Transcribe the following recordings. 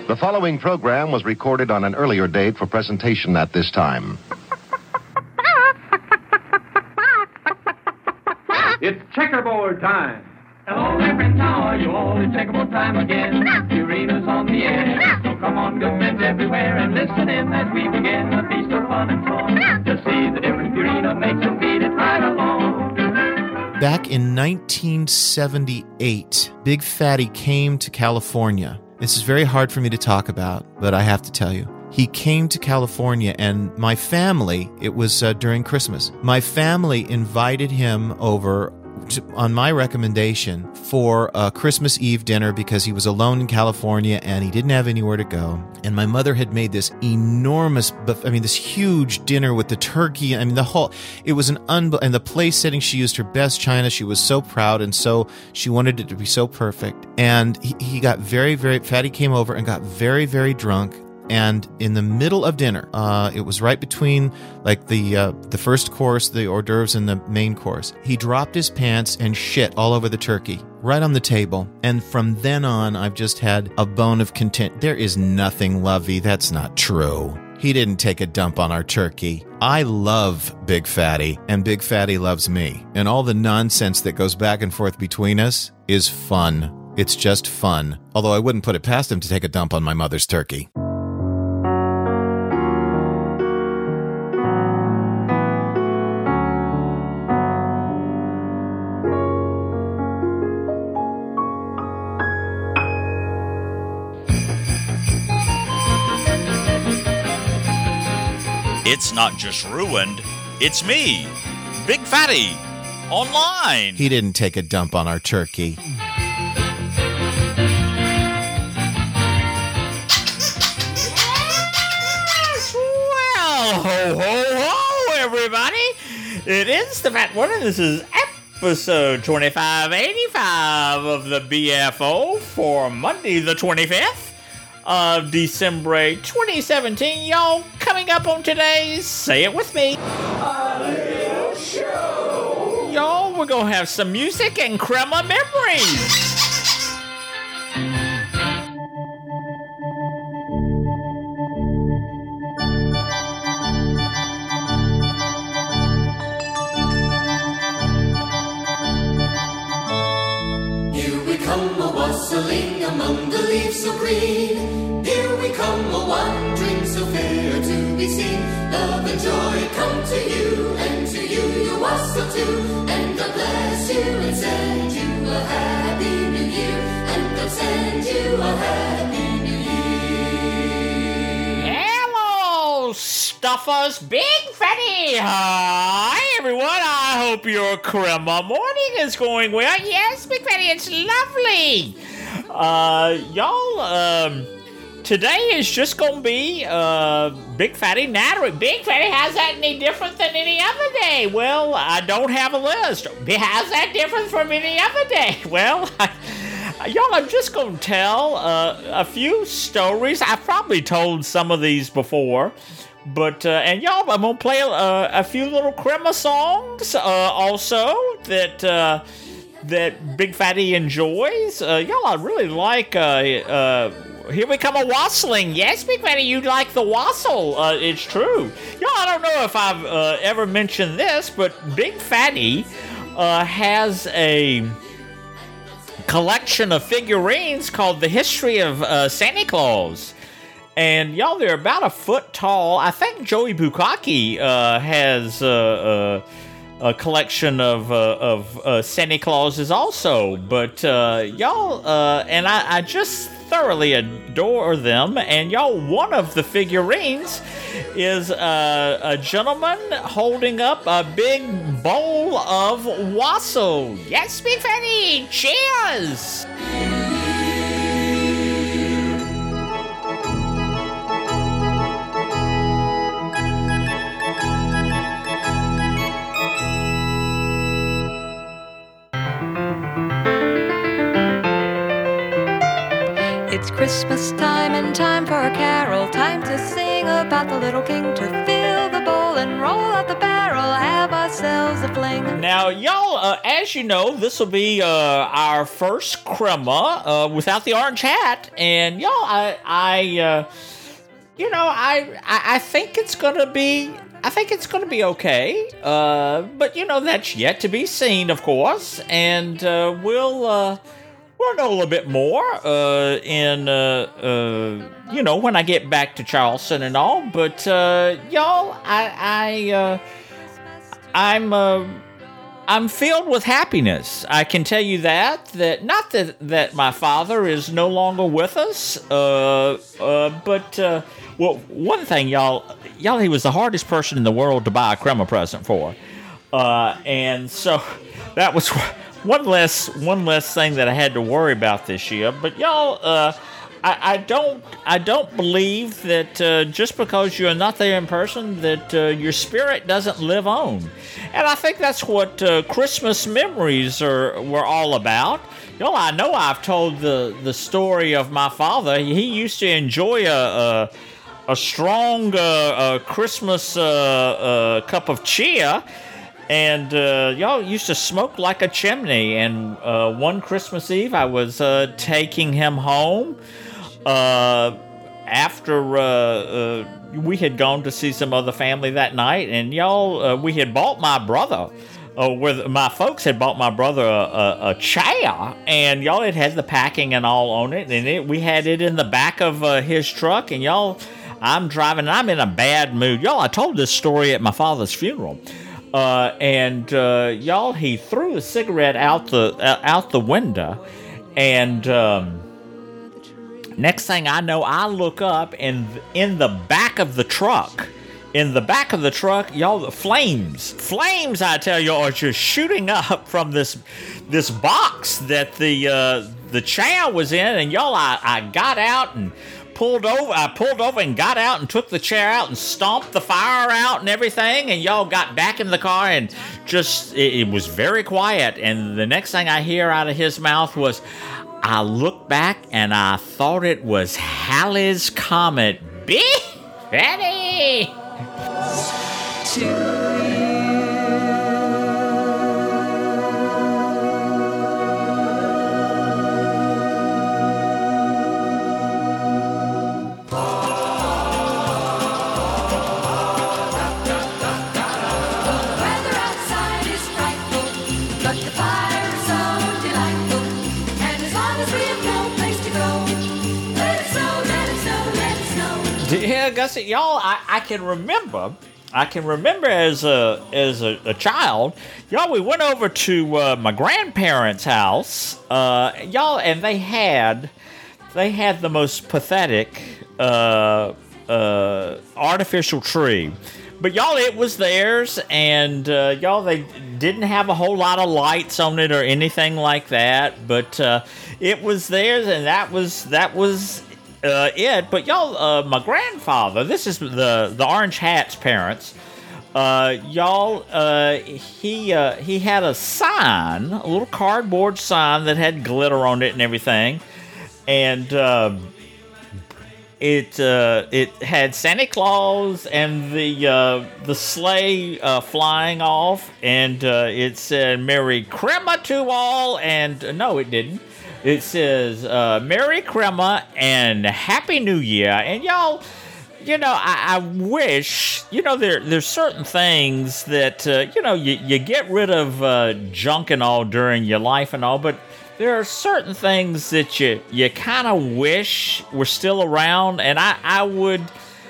The following program was recorded on an earlier date for presentation at this time. It's checkerboard time. Hello, my friends, how are you all? It's checkerboard time again. Purina's on the air. So come on, good friends everywhere, and listen in as we begin a feast of fun and song. Just see the difference Purina makes and beat it right along. Back in 1978, Big Fatty came to California. This is very hard for me to talk about, but I have to tell you. He came to California, and my family, it was during Christmas, my family invited him over on my recommendation for a Christmas Eve dinner because he was alone in California and he didn't have anywhere to go. And my mother had made this enormous, this huge dinner with the turkey. I mean, it was and the place setting, she used her best china. She was so proud, and so she wanted it to be so perfect. And he got Fatty came over and got very, very drunk. And in the middle of dinner, it was right between like the first course, the hors d'oeuvres, and the main course. He dropped his pants and shit all over the turkey, right on the table. And from then on, I've just had a bone of content. There is nothing, Lovey. That's not true. He didn't take a dump on our turkey. I love Big Fatty, and Big Fatty loves me. And all the nonsense that goes back and forth between us is fun. It's just fun. Although I wouldn't put it past him to take a dump on my mother's turkey. It's not just ruined, it's me, Big Fatty, online. He didn't take a dump on our turkey. Well, ho, ho, ho, everybody. It is the Fat One, and this is episode 2585 of the BFO for Monday the 25th. Of December 2017. Y'all, coming up on today's Say It With Me, a little show. Y'all, we're gonna have some music and crema memories. Here we come a-wassailing among the leaves so green. Here we come a-wandering so fair to be seen. Love and joy come to you, and to you wassail too. And God bless you and send you a happy new year. And God send you a happy new year. Hello, stuffers, Big Fatty. Hi, everyone. I hope your crema morning is going well. Yes, Big Fatty, it's lovely. Y'all, today is just gonna be Big Fatty Nattering. Big Fatty, how's that any different than any other day? Well, I don't have a list. How's that different from any other day? Well, y'all, I'm just gonna tell a few stories. I've probably told some of these before, but and y'all, I'm gonna play a few little crema songs also that Big Fatty enjoys. Y'all, I really like. Here we come a-wassailing. Yes, Big Fatty, you like the wassail. It's true. Y'all, I don't know if I've ever mentioned this, but Big Fatty has a collection of figurines called The History of Santa Claus. And y'all, they're about a foot tall. I think Joey Bukkake has a collection of Santa Clauses also. But y'all, and I just thoroughly adore them. And y'all, one of the figurines is a gentleman holding up a big bowl of wassail. Yes, Big Fatty, cheers! It's Christmas time and time for a carol, time to sing about the little king, to fill the bowl and roll out the barrel, have a ourselves a fling. Now, y'all, as you know, this will be our first crema without the orange hat, and y'all, I think it's gonna be. I think it's going to be okay, but that's yet to be seen, of course, and we'll know a little bit more when I get back to Charleston and all. But y'all, I'm filled with happiness. I can tell you that not that my father is no longer with us, but well, one thing, y'all, he was the hardest person in the world to buy a crema present for, and so that was one less thing that I had to worry about this year. But y'all, I don't believe that just because you're not there in person that your spirit doesn't live on, and I think that's what Christmas memories were all about. Y'all, I know I've told the story of my father. He used to enjoy a strong Christmas cup of cheer, and y'all used to smoke like a chimney. And one Christmas Eve, I was taking him home after we had gone to see some other family that night, and y'all, we had bought my brother. My folks had bought my brother a chair, and y'all, it had the packing and all on it, and we had it in the back of his truck, and y'all, I'm driving, and I'm in a bad mood. Y'all, I told this story at my father's funeral, and y'all, he threw the cigarette out the window, and next thing I know, I look up, and in the back of the truck, y'all, the flames, I tell you, are just shooting up from this box that the chair was in, and y'all, I got out and pulled over and got out and took the chair out and stomped the fire out and everything, and y'all got back in the car, and just it was very quiet. And the next thing I hear out of his mouth was, I looked back and I thought it was Halley's Comet. Big Fatty! Yeah, Gussie, y'all, I can remember as a child, y'all, we went over to my grandparents' house, y'all, and they had the most pathetic artificial tree. But y'all, it was theirs, and y'all, they didn't have a whole lot of lights on it or anything like that. But it was theirs, and that was it. But y'all, my grandfather, this is the Orange Hat's parents. Y'all, he had a sign, a little cardboard sign that had glitter on it and everything, and it had Santa Claus and the sleigh flying off, and it said "Merry Crema to all," and no, it didn't. It says "Merry Crema" and "Happy New Year." And y'all, I wish, there's certain things that you get rid of junk and all during your life and all, but there are certain things that you kind of wish were still around, and I would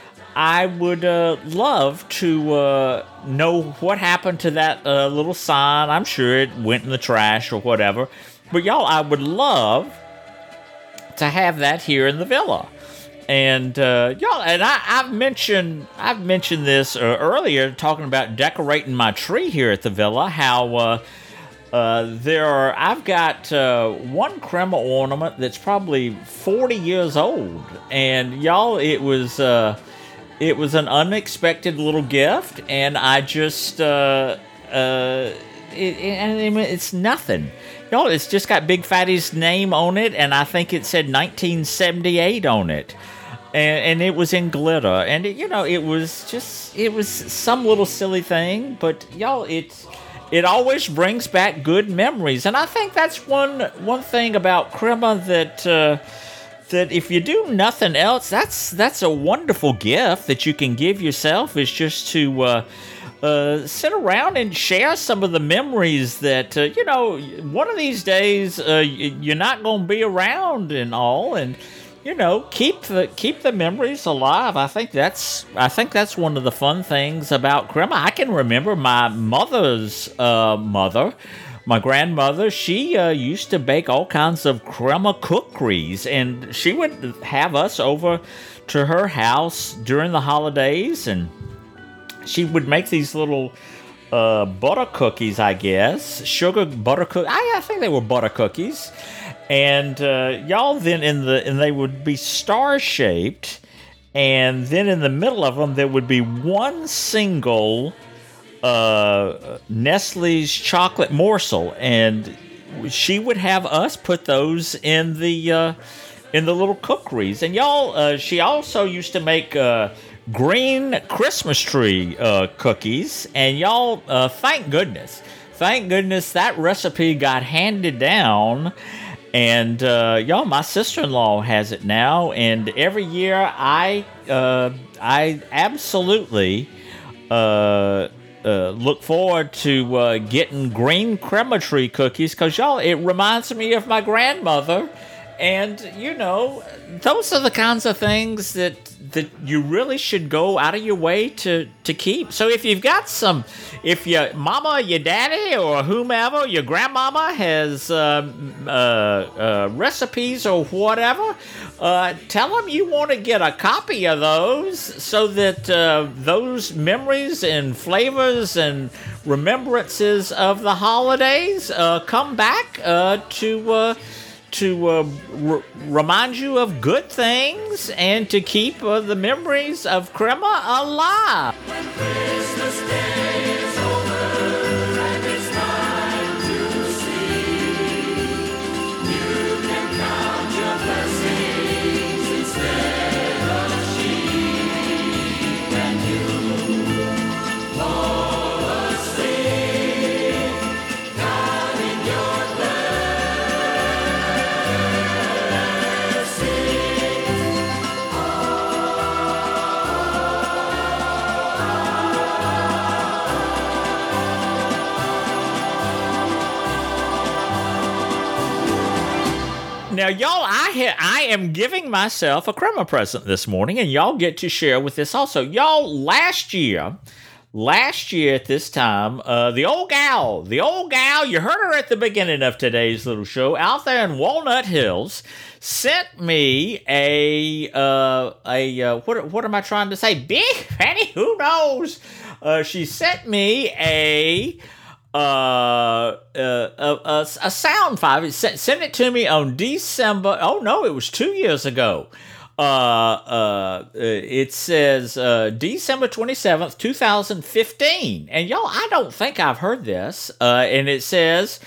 love to know what happened to that little sign. I'm sure it went in the trash or whatever, but y'all, I would love to have that here in the villa. And y'all, and I've mentioned this earlier, talking about decorating my tree here at the villa. How I've got one crema ornament that's probably 40 years old, and y'all, it was an unexpected little gift, and I just it's nothing, y'all. It's just got Big Fatty's name on it, and I think it said 1978 on it. and it was in glitter, and it was some little silly thing, but y'all, it always brings back good memories, and I think that's one thing about Crema that if you do nothing else, that's a wonderful gift that you can give yourself, is just to sit around and share some of the memories that one of these days you're not going to be around and all, and keep the memories alive. I think that's one of the fun things about Crema. I can remember my mother's mother. My grandmother, she used to bake all kinds of crema cookies, and she would have us over to her house during the holidays, and she would make these little butter cookies, I guess, sugar butter cookies. I think they were butter cookies, and y'all, then and they would be star shaped, and then in the middle of them there would be one single Nestle's chocolate morsel, and she would have us put those in the little cookies. And y'all, she also used to make green Christmas tree cookies, and y'all, thank goodness that recipe got handed down. And y'all, my sister-in-law has it now, and every year I absolutely look forward to getting green crema tree cookies, because y'all, it reminds me of my grandmother, and those are the kinds of things that you really should go out of your way to keep. So if your mama, your daddy, or whomever, your grandmama has recipes or whatever, tell them you want to get a copy of those, so that those memories and flavors and remembrances of the holidays come back to remind you of good things and to keep the memories of Crema alive. When Christmas Day is over and it's time to sleep, you can count your blessings instead of sheep, and you fall asleep, counting your Now, y'all, I am giving myself a Crema present this morning, and y'all get to share with this also. Y'all, last year at this time, the old gal, you heard her at the beginning of today's little show, out there in Walnut Hills, sent me what am I trying to say? Big Fanny? Who knows? She sent me a sound file. Sent it to me on December. Oh no, it was 2 years ago. It says December 27th, 2015. And y'all, I don't think I've heard this. And it says,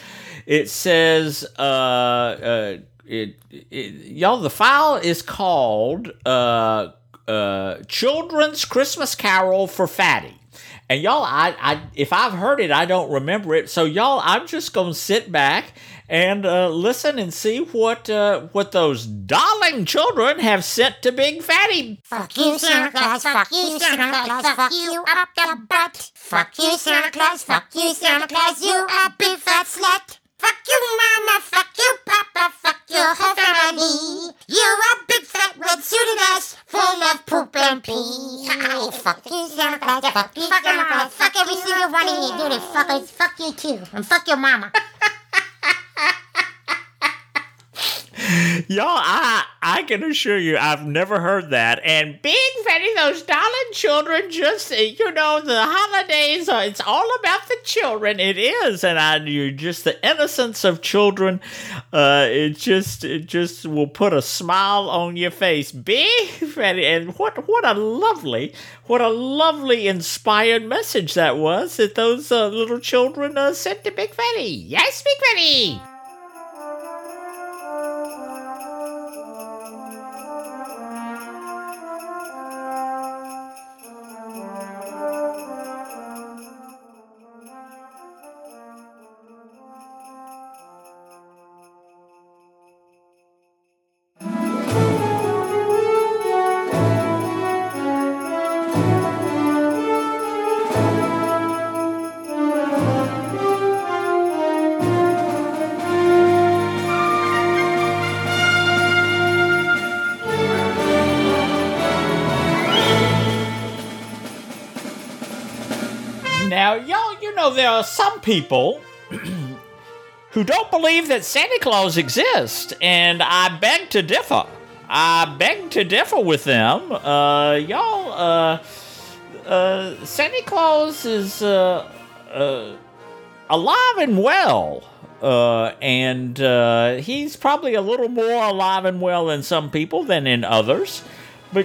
y'all, the file is called Children's Christmas Carol for Fatty. And y'all, I if I've heard it, I don't remember it. So y'all, I'm just gonna sit back and listen and see what those darling children have sent to Big Fatty. Fuck you, Santa Claus. Fuck you, Santa Claus. Fuck you up the butt. Fuck you, Santa Claus. Fuck you, Santa Claus. You a big fat slut. Fuck you, Mama. Fuck you, Papa. Fuck your whole family. You a big fat red suited ass full of poop and pee. Fuck you, Santa Claus. Fuck you, Santa Claus. Fuck every single one of you dirty fuckers. Fuck you too. And fuck your mama. Y'all, I can assure you, I've never heard that. And Big Fatty, those darling children, just, the holidays, it's all about the children. It is. And you're just the innocence of children. It just will put a smile on your face. Big Fatty. And what a lovely inspired message that was that those little children sent to Big Fatty. Yes, Big Fatty. there are some people who don't believe that Santa Claus exists, and I beg to differ. I beg to differ with them. Santa Claus is alive and well. And he's probably a little more alive and well in some people than in others. But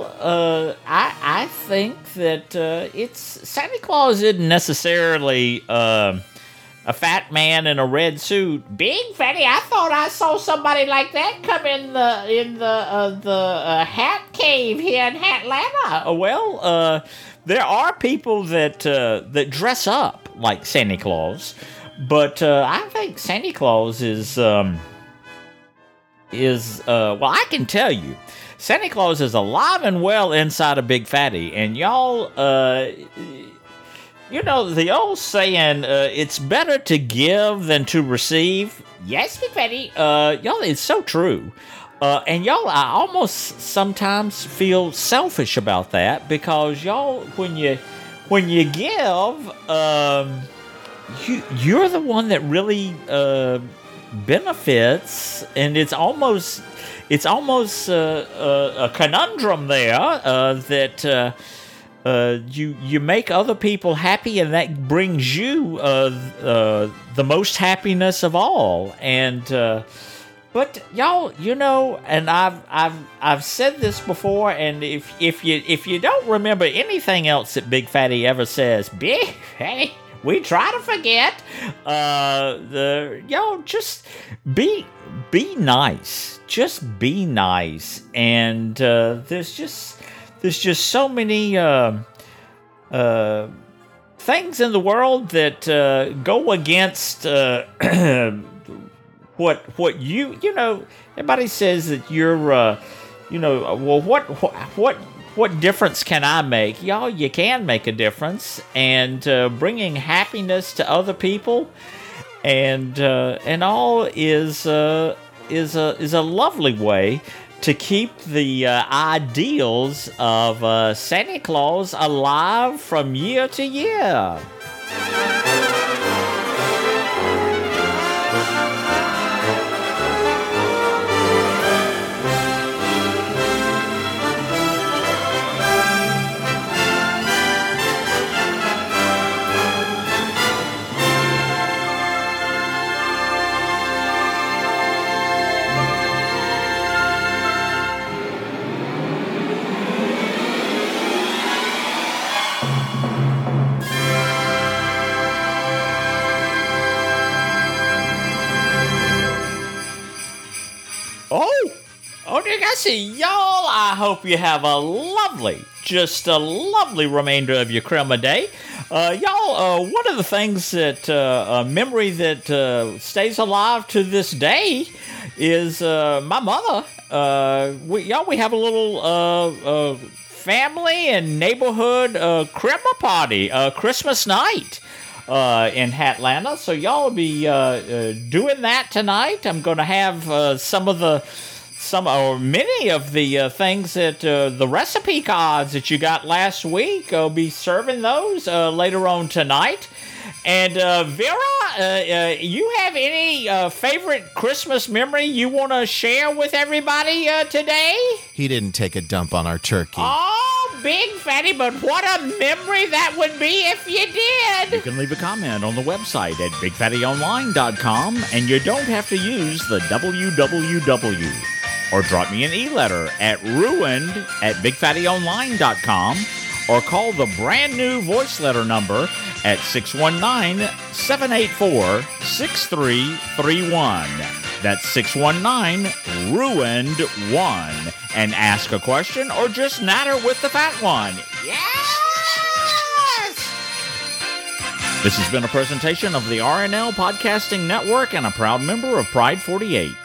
I think that Santa Claus isn't necessarily a fat man in a red suit. Big Fatty, I thought I saw somebody like that come in the hat cave here in Atlanta. Well, there are people that dress up like Santa Claus, but I think Santa Claus is well, I can tell you, Santa Claus is alive and well inside of Big Fatty, and y'all, you know the old saying, it's better to give than to receive. Yes, Big Fatty, y'all, it's so true. And y'all, I almost sometimes feel selfish about that, because y'all, when you give, you're the one that really benefits, and it's almost a conundrum there that you make other people happy, and that brings you the most happiness of all. And but y'all, you know, and I've said this before, and if you don't remember anything else that Big Fatty ever says, Big Fatty, we try to forget. Y'all, just be nice. Just be nice. And there's just so many things in the world that go against what you know. Everybody says that you're well, what difference can I make? Y'all, you can make a difference, and bringing happiness to other people, and all is a lovely way to keep the ideals of Santa Claus alive from year to year. I see y'all. I hope you have a lovely remainder of your crema day. Y'all, one of the things that, a memory that stays alive to this day is my mother. We have a little family and neighborhood crema party, Christmas night in Atlanta. So y'all will be doing that tonight. I'm going to have many of the things that the recipe cards that you got last week. I'll be serving those later on tonight. And Vera, you have any favorite Christmas memory you want to share with everybody today? He didn't take a dump on our turkey. Oh, Big Fatty, but what a memory that would be if you did. You can leave a comment on the website at BigFattyOnline.com, and you don't have to use the www. Or drop me an e-letter at ruined@BigFattyOnline.com, or call the brand new voice letter number at 619-784-6331. That's 619-RUINED1, and ask a question or just natter with the fat one. Yes! This has been a presentation of the RNL Podcasting Network and a proud member of Pride 48.